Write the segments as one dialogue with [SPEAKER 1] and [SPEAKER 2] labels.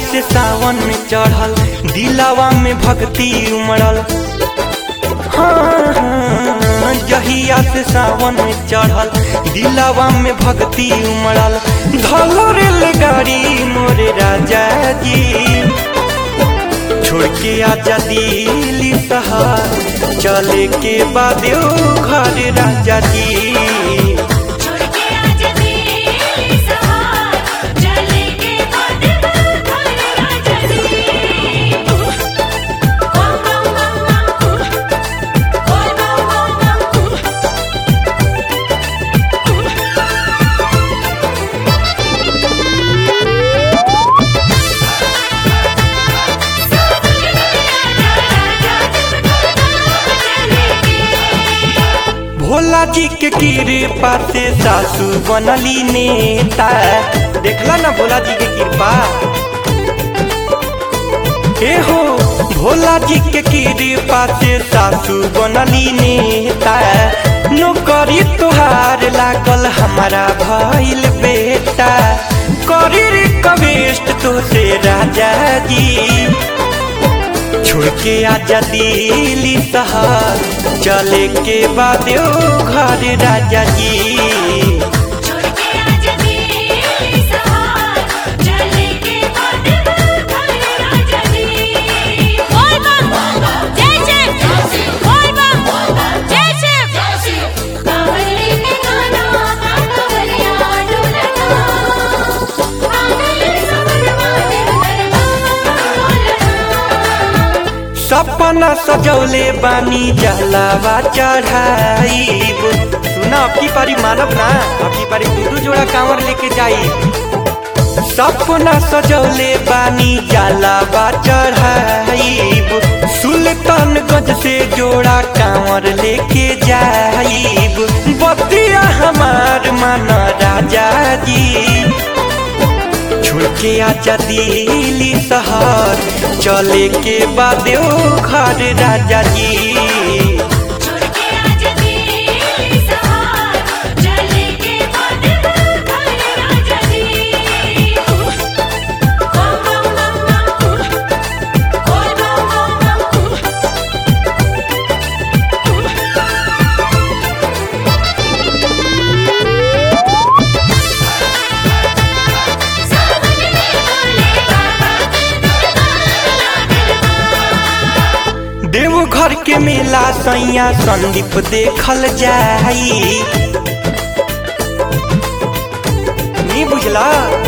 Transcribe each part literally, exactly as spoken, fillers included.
[SPEAKER 1] से सावन में चढ़ल दिलावा में भक्ति उमड़ल। हाँ हाँ जहिया से सावन में चढ़ल दिलावा में भक्ति उमड़ल। धलो रेलगाड़ी मोरे राजा जी छोड़ के आजा दिल्ली शहर चले के बाद घर राजा जी। भोला जी के कृपा से सासू बनली नेता। देखला ना भोला जी के कृपा। ए हो भोला जी के कृपा से सासू बनली नेता। नौकरी तुहार लागल हमारा भइल बेटा। करी रिक्वेस्ट तो से राजा जी छोड़ के आजा दिल्ली शहर चले के बाद घर राजा जी। सपना सजौले बानी जलावा चढ़ाई। सुना अब की पारी मानव ना अब की पारी दू जोड़ा कांवर लेके जाई। सपना सजौले बानी जलावा चढ़ाई। सुल्तानगंज से जोड़ा कांवर लेके जाई। बतिया हमार माना राजा जी छोड़ के आजा दिल्ली शहर चले के बाद घर राजा जी। देवघर के मेला सैया संदीप देखल जाई। नहीं बुझला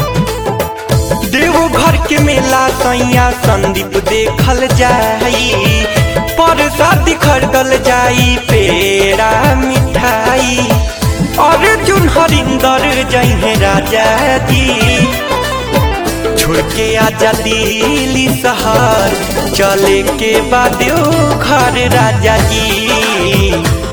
[SPEAKER 1] देवघर के मेला सैया संदीप देखल जाई। प्रसाद खरीदल जाई पेड़ा मिठाई। अर्जुन हरिंदर जइहे राजा जी छोड़ के आजा दिल्ली शहर चले के बाद घर राजा जी।